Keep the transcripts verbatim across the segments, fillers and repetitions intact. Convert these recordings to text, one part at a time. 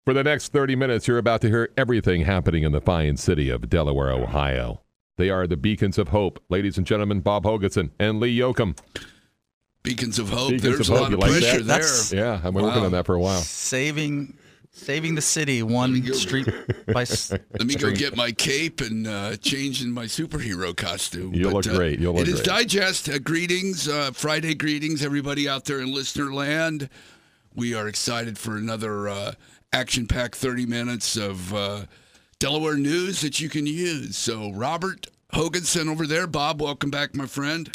For the next thirty minutes, you're about to hear everything happening in the fine city of Delaware, Ohio. They are the beacons of hope. Ladies and gentlemen, Bob Hoganson and Lee Yoakum. Beacons of hope. Beacons There's of a hope. lot You of like pressure that? there. That's- Yeah, I've been Wow. working on that for a while. Saving, saving the city one go- street by s- Let me go street. get my cape and uh, change in my superhero costume. You'll look great. You'll look It is great. Digest. Uh, greetings, uh, Friday greetings, everybody out there in listener land. We are excited for another uh, action-packed thirty minutes of uh, Delaware news that you can use. So, Robert Hoganson over there. Bob, welcome back, my friend.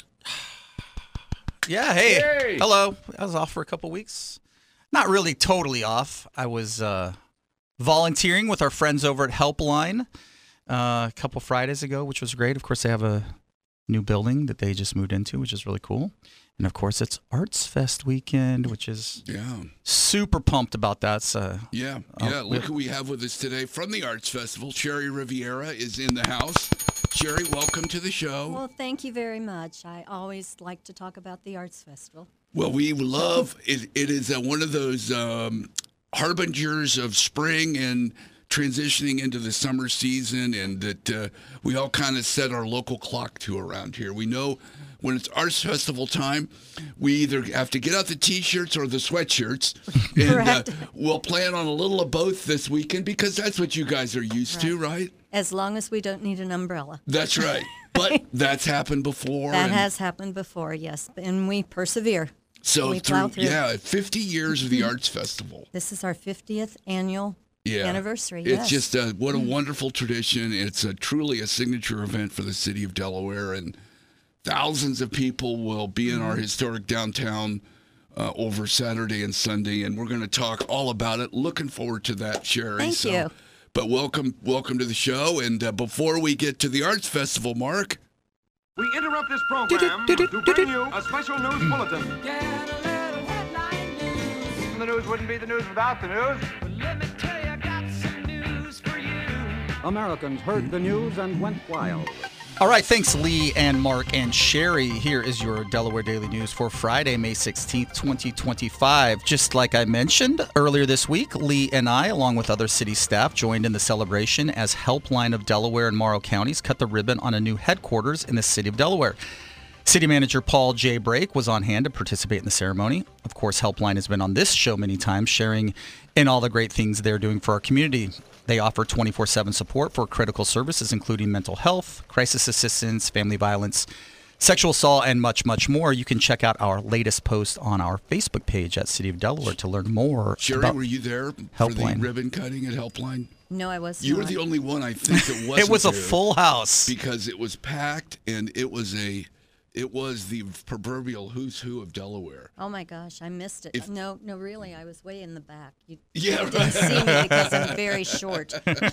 Yeah, hey. Yay! Hello. I was off for a couple weeks. Not really totally off. I was uh, volunteering with our friends over at Helpline uh, a couple Fridays ago, which was great. Of course, they have a new building that they just moved into, which is really cool. And, of course, it's Arts Fest weekend, which is Yeah. super pumped about that. So, Yeah, Oh, yeah. Look we- who we have with us today from the Arts Festival. Sherry Riviera is in the house. Sherry, welcome to the show. Well, thank you very much. I always like to talk about the Arts Festival. Well, we love it. It is uh, one of those um, harbingers of spring and transitioning into the summer season, and that uh, we all kind of set our local clock to around here. We know when it's Arts Festival time, we either have to get out the T-shirts or the sweatshirts, and uh, Correct. we'll plan on a little of both this weekend because that's what you guys are used to, right? As long as we don't need an umbrella. That's right. But that's happened before. That and has happened before, yes. And we persevere. so we through, plow through. yeah, fifty years of the Arts Festival. This is our fiftieth annual Yeah. anniversary. It's yes. just a, what a wonderful tradition. It's a, truly a signature event for the city of Delaware, and thousands of people will be in Mm-hmm. our historic downtown uh, over Saturday and Sunday, and we're going to talk all about it. Looking forward to that, Sherry. Thank So- you. But welcome, welcome to the show. And uh, before we get to the Arts Festival, Mark, We interrupt this program to bring you a special news bulletin. Get a little headline news. The news wouldn't be the news without the news. But let me tell you, I got some news for you. Americans heard the news and went wild. all right, thanks, Lee and Mark and Sherry. Here is your Delaware Daily News for Friday, May sixteenth, twenty twenty-five. Just like I mentioned earlier this week, Lee and I, along with other city staff, joined in the celebration as Helpline of Delaware and Morrow counties cut the ribbon on a new headquarters in the city of Delaware. City Manager Paul J. Brake was on hand to participate in the ceremony. Of course, Helpline has been on this show many times, sharing in all the great things they're doing for our community. They offer twenty-four seven support for critical services, including mental health, crisis assistance, family violence, sexual assault, and much, much more. You can check out our latest post on our Facebook page at City of Delaware to learn more Sherry, about were you there for the Helpline. ribbon cutting at Helpline? No, I was You not. were the only one, I think, that wasn't It was a there. full house. Because it was packed, and it was a, it was the proverbial who's who of Delaware. Oh my gosh, I missed it. If- no, no, really, I was way in the back. You Yeah, didn't right. see me because I'm very short.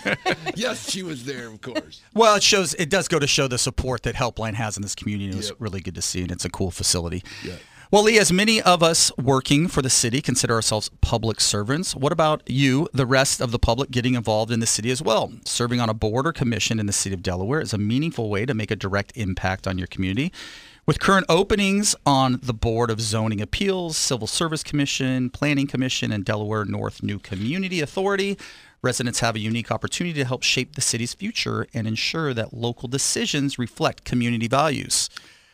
Yes, she was there, of course. Well, it shows. It does go to show the support that Helpline has in this community. It was Yep. really good to see, and it's a cool facility. Yeah. Well, Lee, as many of us working for the city consider ourselves public servants, what about you, the rest of the public, getting involved in the city as well? Serving on a board or commission in the city of Delaware is a meaningful way to make a direct impact on your community. With current openings on the Board of Zoning Appeals, Civil Service Commission, Planning Commission, and Delaware North New Community Authority, residents have a unique opportunity to help shape the city's future and ensure that local decisions reflect community values.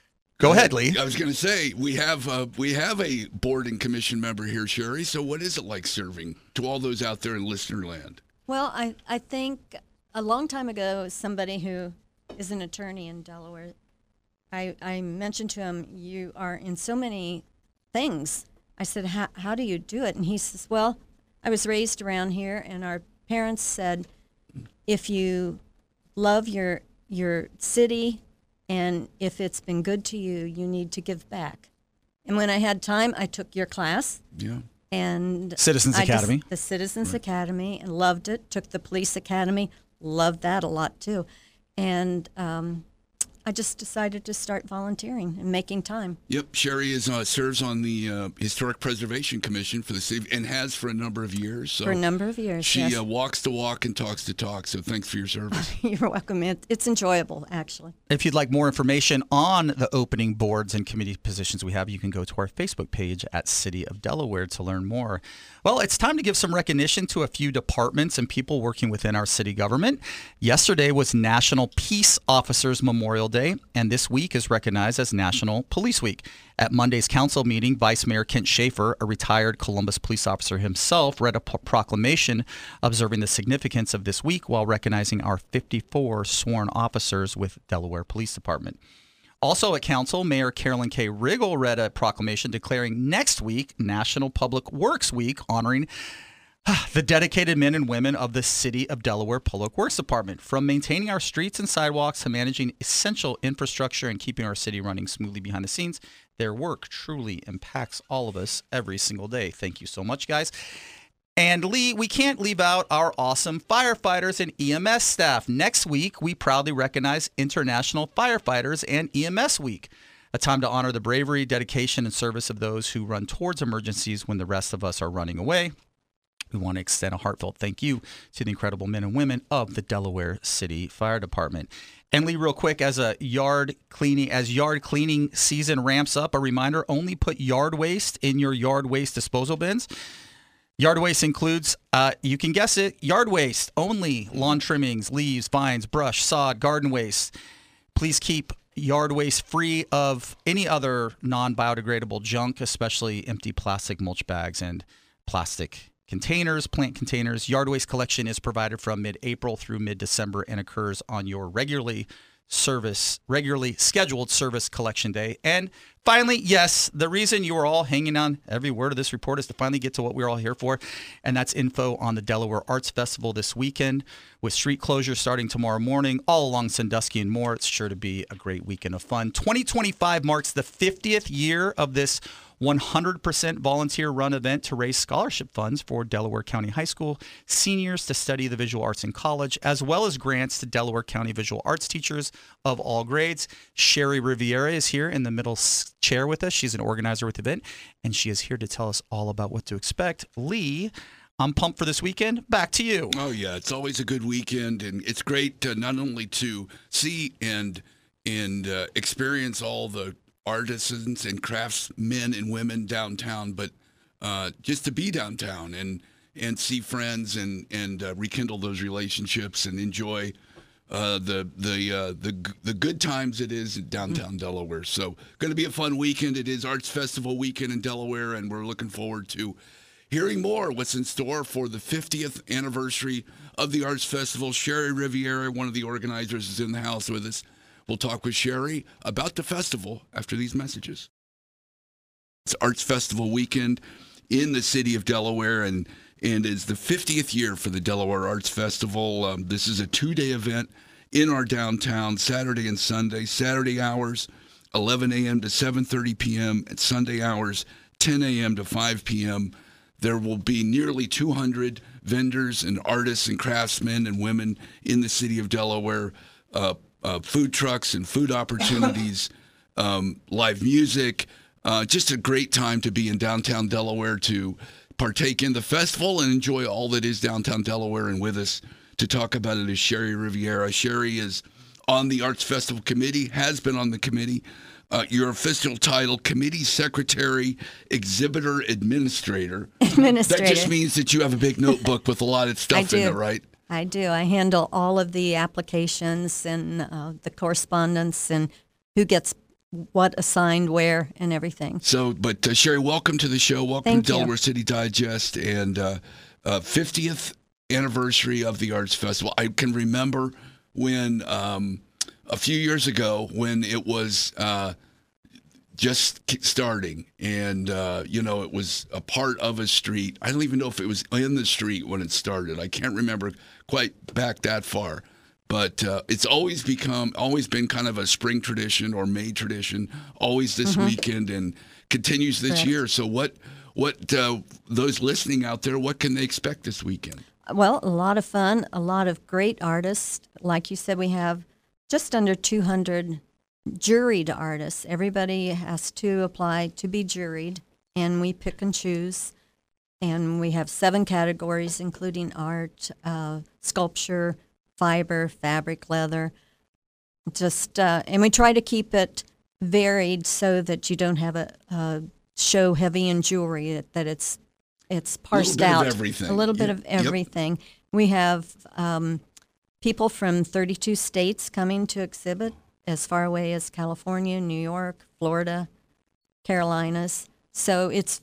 Go ahead, Lee. I was going to say we have uh, we have a board and commission member here, Sherry. So what is it like serving to all those out there in listener land? Well, I, I think a long time ago, somebody who is an attorney in Delaware, I, I mentioned to him, you are in so many things. I said, how, how do you do it? And he says, well, I was raised around here, and our parents said, if you love your your city and if it's been good to you, you need to give back. And when I had time, I took your class. Yeah. And Citizens I just- Academy. the Citizens Academy, and loved it. Took the Police Academy, loved that a lot too. And um, I just decided to start volunteering and making time. Yep, Sherry is uh, serves on the uh, Historic Preservation Commission for the city and has for a number of years. So For a number of years, She yes. uh, walks the walk and talks the talk. So thanks for your service. You're welcome. It, it's enjoyable, actually. If you'd like more information on the opening boards and committee positions we have, you can go to our Facebook page at City of Delaware to learn more. Well, it's time to give some recognition to a few departments and people working within our city government. Yesterday was National Peace Officers Memorial Day, and this week is recognized as National Police Week. At Monday's council meeting, Vice Mayor Kent Schaefer, a retired Columbus police officer himself, read a p- proclamation observing the significance of this week while recognizing our fifty-four sworn officers with Delaware Police Department. Also at council, Mayor Carolyn K. Riggle read a proclamation declaring next week National Public Works Week, honoring the dedicated men and women of the City of Delaware Public Works Department. From maintaining our streets and sidewalks to managing essential infrastructure and keeping our city running smoothly behind the scenes, their work truly impacts all of us every single day. Thank you so much, guys. And Lee, we can't leave out our awesome firefighters and E M S staff. Next week, we proudly recognize International Firefighters and E M S Week, a time to honor the bravery, dedication, and service of those who run towards emergencies when the rest of us are running away. We want to extend a heartfelt thank you to the incredible men and women of the Delaware City Fire Department. And Lee, real quick, as a yard cleaning, as yard cleaning season ramps up, a reminder: only put yard waste in your yard waste disposal bins. Yard waste includes, uh, you can guess it, yard waste only: lawn trimmings, leaves, vines, brush, sod, garden waste. Please keep yard waste free of any other non-biodegradable junk, especially empty plastic mulch bags and plastic containers, plant containers. Yard waste collection is provided from mid-April through mid-December and occurs on your regularly service, regularly scheduled service collection day. And finally, yes, the reason you are all hanging on every word of this report is to finally get to what we're all here for, and that's info on the Delaware Arts Festival this weekend. With street closures starting tomorrow morning, all along Sandusky and more, it's sure to be a great weekend of fun. twenty twenty-five marks the fiftieth year of this one hundred percent volunteer-run event to raise scholarship funds for Delaware County High School seniors to study the visual arts in college, as well as grants to Delaware County visual arts teachers of all grades. Sherry Riviera is here in the middle s- chair with us. She's an organizer with the event, and she is here to tell us all about what to expect. Lee, I'm pumped for this weekend. Back to you. Oh, yeah. It's always a good weekend, and it's great to not only to see and and uh, experience all the artisans and craftsmen and women downtown, but uh, just to be downtown and and see friends and and uh, rekindle those relationships and enjoy uh, the the uh, the the good times it is in downtown Delaware. So, going to be a fun weekend. It is Arts Festival weekend in Delaware, and we're looking forward to hearing more what's in store for the fiftieth anniversary of the Arts Festival. Sherry Riviera, one of the organizers, is in the house with us. We'll talk with Sherry about the festival after these messages. It's Arts Festival weekend in the city of Delaware, and and it's the fiftieth year for the Delaware Arts Festival. Um, this is a two-day event in our downtown, Saturday and Sunday. Saturday hours, eleven a.m. to seven thirty p.m., and Sunday hours, ten a.m. to five p.m. There will be nearly two hundred vendors and artists and craftsmen and women in the city of Delaware, uh, uh, food trucks and food opportunities, um, live music. Uh, just a great time to be in downtown Delaware to partake in the festival and enjoy all that is downtown Delaware. And with us to talk about it is Sherry Riviera. Sherry is on the Arts Festival Committee, has been on the committee. Uh, your official title, Committee Secretary, Exhibitor Administrator. Administrator. That just means that you have a big notebook with a lot of stuff I in do. it, right? I do. I handle all of the applications and uh, the correspondence and who gets what assigned where and everything. So, but uh, Sherry, welcome to the show. Welcome Thank to you. Delaware City Digest and uh, uh, fiftieth anniversary of the Arts Festival. I can remember when um, a few years ago when it was uh, just starting and, uh, you know, it was a part of a street. I don't even know if it was in the street when it started. I can't remember quite back that far. But uh, it's always become, always been kind of a spring tradition or May tradition, always this Mm-hmm. weekend and continues this Correct. year. So what, what uh, those listening out there, what can they expect this weekend? Well, a lot of fun, a lot of great artists. Like you said, we have just under two hundred juried artists. Everybody has to apply to be juried, and we pick and choose. And we have seven categories, including art, uh, sculpture, fiber, fabric, leather. Just uh, and we try to keep it varied so that you don't have a, a show heavy in jewelry. That, that it's it's parsed bit of out everything. a little bit Yeah. of Yep. everything. We have um, people from thirty-two states coming to exhibit, as far away as California, New York, Florida, Carolinas. So it's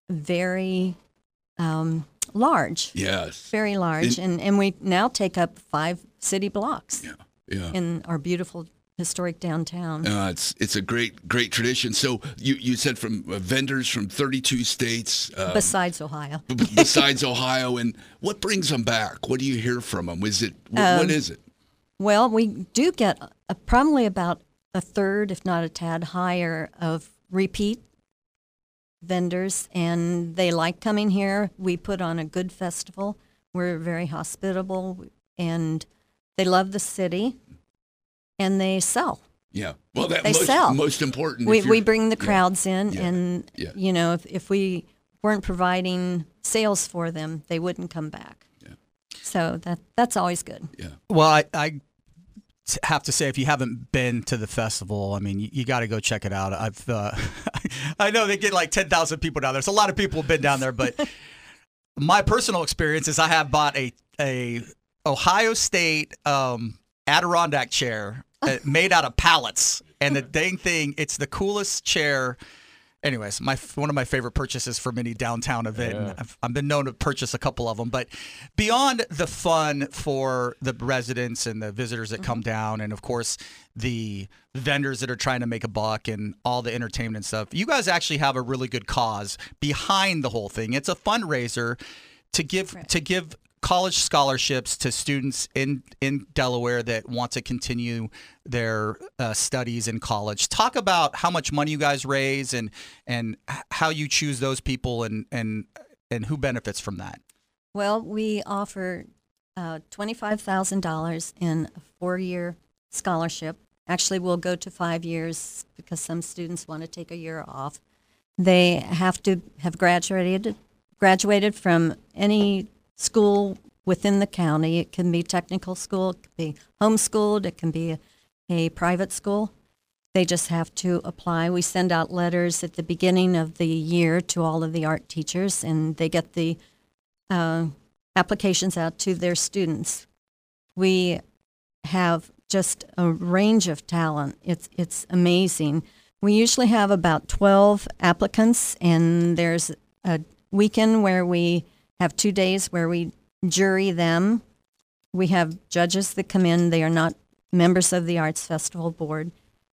very um, large, Yes. very large, And- and and we now take up five city blocks Yeah. Yeah. in our beautiful historic downtown. Uh, it's it's a great great tradition. So you, you said from uh, vendors from thirty-two states uh, Besides Ohio, b- besides Ohio, and what brings them back? What do you hear from them? Is it wh- Um, what is it? well, we do get a, probably about a third, if not a tad higher, of repeat vendors, and they like coming here. We put on a good festival. We're very hospitable, and they love the city, and they sell. Yeah. Well, that They most, sell. most important. We if you're- we bring the yeah. crowds in, Yeah. and Yeah. you know, if if we weren't providing sales for them, they wouldn't come back. Yeah. So that that's always good. Yeah. Well, I, I t- have to say, if you haven't been to the festival, I mean, you, you got to go check it out. I've, uh, I know they get like ten thousand people down there. So a lot of people have been down there, but my personal experience is I have bought a a Ohio State um, Adirondack chair uh, made out of pallets, and the dang thing, it's the coolest chair. Anyways, my one of my favorite purchases from any downtown event. Yeah. I've, I've been known to purchase a couple of them, but beyond the fun for the residents and the visitors that come down, and of course the vendors that are trying to make a buck and all the entertainment and stuff, you guys actually have a really good cause behind the whole thing. It's a fundraiser to give to give college scholarships to students in in Delaware that want to continue their uh, studies in college. Talk about how much money you guys raise and and h- how you choose those people and and and who benefits from that. Well, we offer uh, twenty-five thousand dollars in a four-year scholarship. Actually, we'll go to five years because some students want to take a year off. They have to have graduated graduated from any school within the county. It can be technical school, it can be homeschooled, it can be a, a private school. They just have to apply. We send out letters at the beginning of the year to all of the art teachers, and they get the uh, applications out to their students. We have just a range of talent. It's it's amazing. We usually have about twelve applicants, and there's a weekend where we have two days where we jury them. We have judges that come in. They are not members of the Arts Festival Board.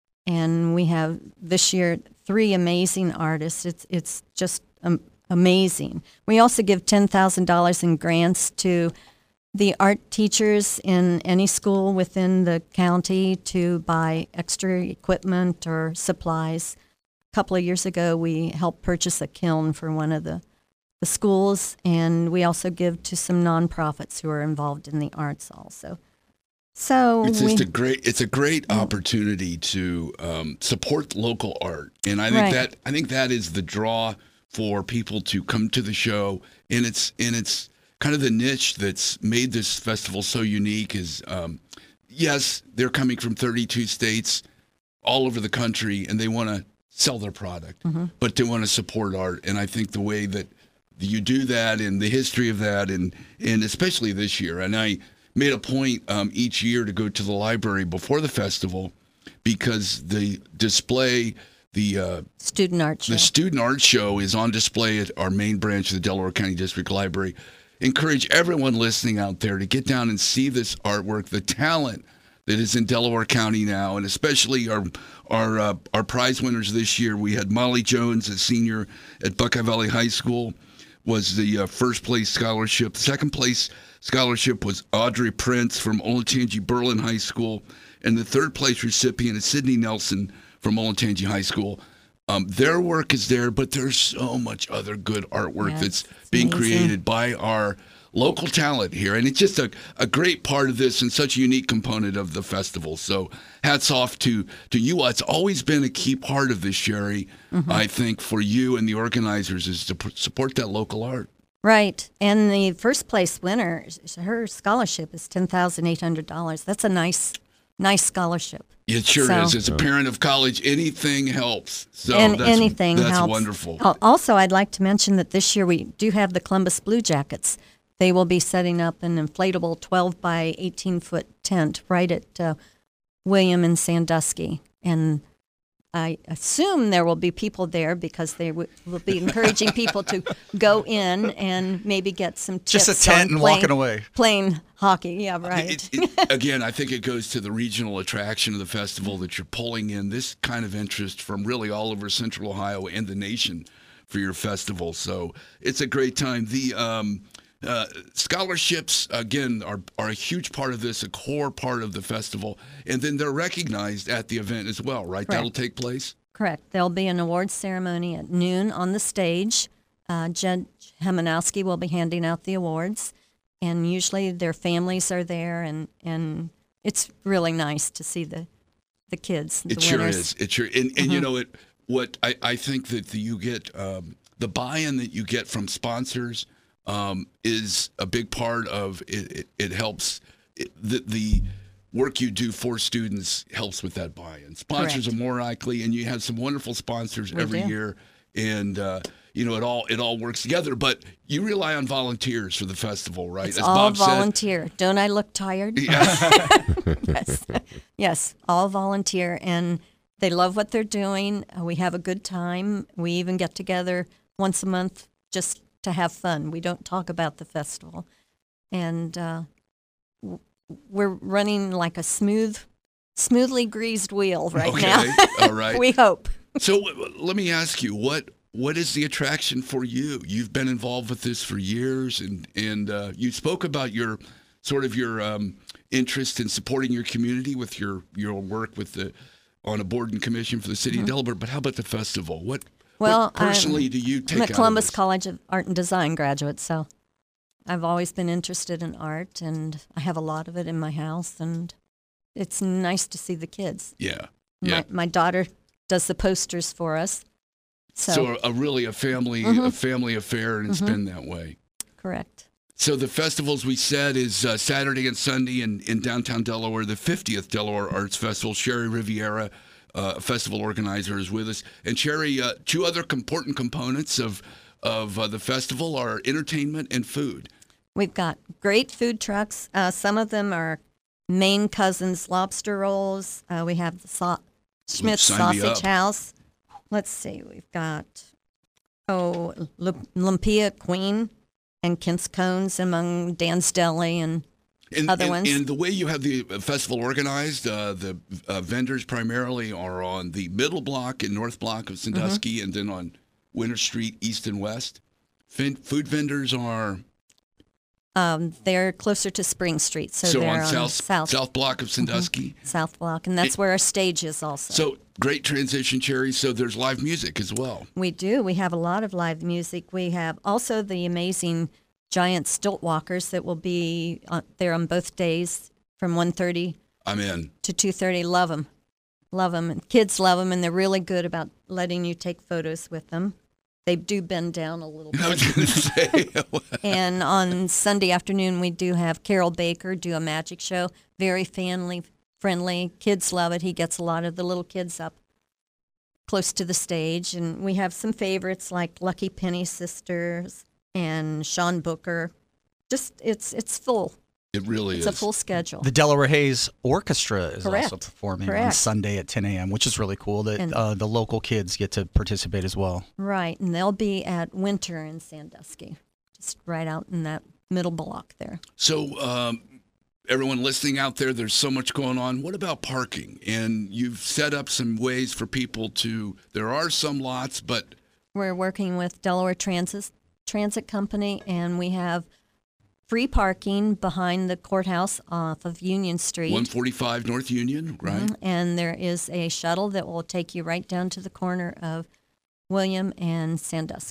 And we have this year three amazing artists. It's it's just um, amazing. We also give ten thousand dollars in grants to the art teachers in any school within the county to buy extra equipment or supplies. A couple of years ago, we helped purchase a kiln for one of the, the schools, and we also give to some nonprofits who are involved in the arts also. So It's we, just a great. It's a great opportunity to um, support local art, and I think Right. that I think that is the draw for people to come to the show. And it's and it's kind of the niche that's made this festival so unique. Is um, yes, they're coming from thirty-two states, all over the country, and they want to sell their product, but they want to support art. And I think the way that you do that, and the history of that, and and especially this year, and I made a point um, each year to go to the library before the festival because the display, the uh, student art show. the student art show is on display at our main branch of the Delaware County District Library. Encourage everyone listening out there to get down and see this artwork, the talent that is in Delaware County now, and especially our our uh, our prize winners this year. We had Molly Jones, a senior at Buckeye Valley High School, was the uh, first place scholarship. Second place scholarship was Audrey Prince from Olentangy Berlin High School, and the third place recipient is Sydney Nelson from Olentangy High School. Um, their work is there, but there's so much other good artwork Yeah, that's it's being amazing. created by our local talent here, and it's just a, a great part of this and such a unique component of the festival. So hats off to, to you. It's always been a key part of this, Sherry, Mm-hmm. I think, for you and the organizers is to pr- support that local art. Right. And the first place winner, her scholarship is ten thousand eight hundred dollars. That's a nice, nice scholarship. It sure So- is. As a parent of college, anything helps. So and that's, anything that's helps. wonderful. Al- Also, I'd like to mention that this year we do have the Columbus Blue Jackets. They will be setting up an inflatable twelve by eighteen foot tent right at uh, William and Sandusky. And I assume there will be people there because they w- will be encouraging people to go in and maybe get some tips Just a tent on and playing, walking away. Playing hockey, yeah, right. It, it, again, I think it goes to the regional attraction of the festival that you're pulling in this kind of interest from really all over Central Ohio and the nation for your festival. So it's a great time. The um, uh, scholarships, again, are, are a huge part of this, a core part of the festival. And then they're recognized at the event as well, right? Correct. That'll take place? Correct. There'll be an awards ceremony at noon on the stage. Uh, Judge Hemanowski will be handing out the awards, and usually their families are there, and, and it's really nice to see the the kids, the It sure winners. is. It sure, and, and you know it. What I, I think that the, you get um, the buy-in that you get from sponsors um, is a big part of it. It, it helps it, the the work you do for students helps with that buy-in. Sponsors Correct. are more likely, and you have some wonderful sponsors We every do. year, and uh, you know it all it all works together. But you rely on volunteers for the festival, right? It's As all Bob volunteer. Don't I look tired? said. Yeah. yes, yes, all volunteer, and they love what they're doing. Uh, we have a good time. We even get together once a month just to have fun. We don't talk about the festival, and uh, w- we're running like a smooth, smoothly greased wheel right Okay. now. All right. We hope. So w- let me ask you, what what is the attraction for you? You've been involved with this for years, and and uh, you spoke about your sort of your um, interest in supporting your community with your your work with the on a board and commission for the city of Delaware. But how about the festival? What Mm-hmm. Well, what personally I'm- do you take I'm out a of Columbus this? College of Art and Design graduate, so I've always been interested in art, and I have a lot of it in my house, and it's nice to see the kids. Yeah, yeah. My, my daughter does the posters for us, so, So, a, a really a family a family affair, and it's been that way. correct. So the festivals we said is uh, Saturday and Sunday in, in downtown Delaware, the fiftieth Delaware Arts Festival. Sherry Riviera, uh, festival organizer, is with us. And Sherry, uh, two other important components of of uh, the festival are entertainment and food. We've got great food trucks. Uh, some of them are Maine Cousins lobster rolls. Uh, we have the so- Schmidt's sign me Sausage up. House. Let's see, we've got, oh, L- Lumpia Queen and Kent's Cones among Dan's Deli and And, Other and, ones? and the way you have the festival organized, uh, the uh, vendors primarily are on the middle block and north block of Sandusky, Mm-hmm. and then on Winter Street, east and west. Fin- food vendors are um, they're closer to Spring Street, so, so they're on on south, south, south block of Sandusky. south block, and that's where our stage is also. So great transition, Cherry. So there's live music as well. We do. We have a lot of live music. We have also the amazing giant stilt walkers that will be uh, there on both days from one thirty I'm in. to two thirty. Love them. Love them. And kids love them, and they're really good about letting you take photos with them. They do bend down a little I was bit. going to say. And on Sunday afternoon, we do have Carol Baker do a magic show. Very family friendly. Kids love it. He gets a lot of the little kids up close to the stage. And we have some favorites like Lucky Penny Sisters and Sean Booker. Just, it's it's full. It really It's is. a full schedule. The Delaware Hayes Orchestra is Correct. also performing on Correct. Sunday at ten a.m., which is really cool that And- uh, the local kids get to participate as well. Right. And they'll be at Winter in Sandusky, just right out in that middle block there. So, um, everyone listening out there, there's so much going on. What about parking? And you've set up some ways for people to, there are some lots, but We're working with Delaware Transit Transit Company, and we have free parking behind the courthouse off of Union Street. one forty-five North Union, right? Mhm. And there is a shuttle that will take you right down to the corner of William and Sandusky.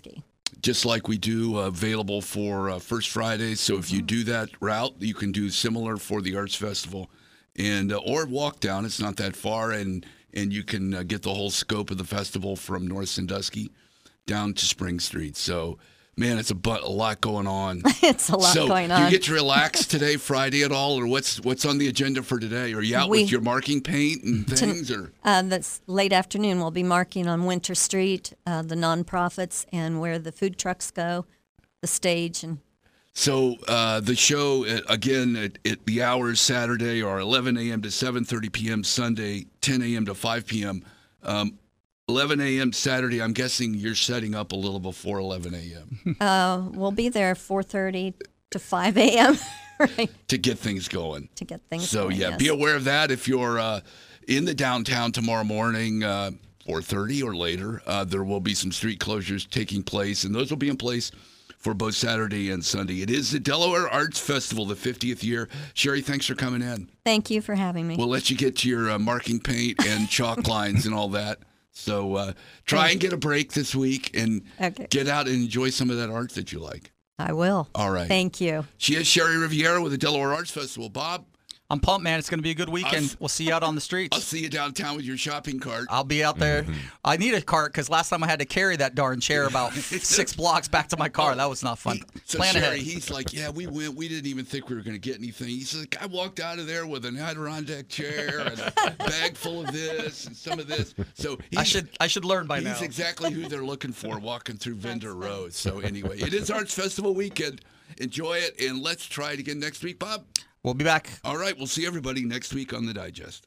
just like we do, uh, available for uh, First Fridays. So if you do that route, you can do similar for the Arts Festival, and uh, or walk down. It's not that far, and and you can uh, get the whole scope of the festival from North Sandusky down to Spring Street. So, man, it's a, bu- a lot going on. It's a lot so going do on. you get to relax today, Friday at all, or what's what's on the agenda for today? Are you out We- with your marking paint and things, or? Uh, that's late afternoon. We'll be marking on Winter Street, uh, the nonprofits, and where the food trucks go, the stage, and So uh, the show, uh, again, at, at the hours Saturday are eleven a.m. to seven thirty p.m. Sunday, ten a.m. to five p.m. Um, eleven a.m. Saturday, I'm guessing you're setting up a little before eleven a.m. uh, we'll be there four thirty to five a.m. right, to get things going. to get things So, going. yeah, yes. be aware of that. If you're uh, in the downtown tomorrow morning, uh, four thirty or later, uh, there will be some street closures taking place, and those will be in place for both Saturday and Sunday. It is the Delaware Arts Festival, the fiftieth year. Sherry, thanks for coming in. Thank you for having me. We'll let you get to your uh, marking paint and chalk lines and all that. So uh, try and get a break this week and Okay. get out and enjoy some of that art that you like. I will. All right. Thank you. She is Sherry Riviera with the Delaware Arts Festival. Bob, I'm pumped, man. It's going to be a good weekend. I'll- We'll see you out on the I'll streets. see you downtown with your shopping cart. I'll be out there. I need a cart because last time I had to carry that darn chair about six blocks back to my car. That was not fun. He- so Plan Sherry, ahead. he's like, yeah, we went. We didn't even think we were going to get anything. He's like, I walked out of there with an Adirondack chair and a bag full of this and some of this. So he's, I should I should learn by he's now. exactly who they're looking for walking through Vendor Row. So anyway, it is Arts Festival weekend. Enjoy it, and let's try it again next week, Bob. We'll be back. All right, we'll see everybody next week on The Digest.